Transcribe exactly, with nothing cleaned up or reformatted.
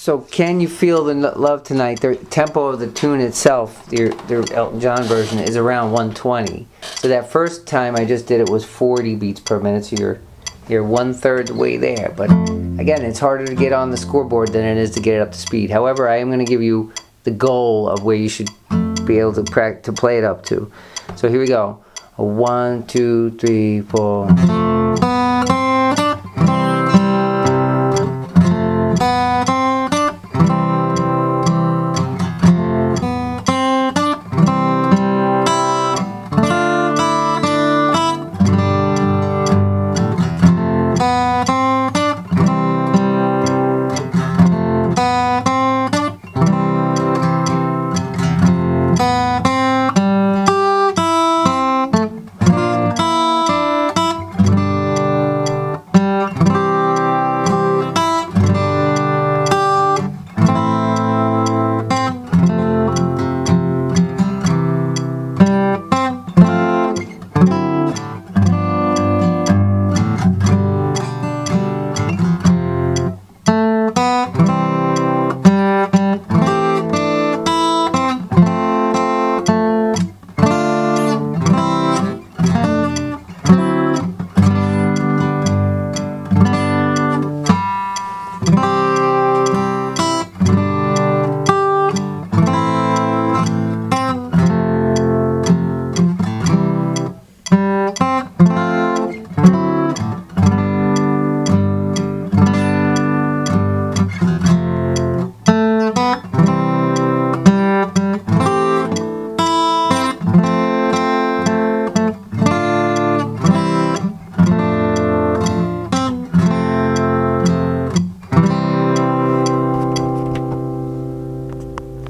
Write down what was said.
So can you feel the N- love tonight? The tempo of the tune itself, their their Elton John version, is around one twenty. So that first time I just did it was forty beats per minute. So you're you're one third the way there. But again, it's harder to get on the scoreboard than it is to get it up to speed. However, I am going to give you the goal of where you should be able to prac- to play it up to. So here we go. A one, two, three, four.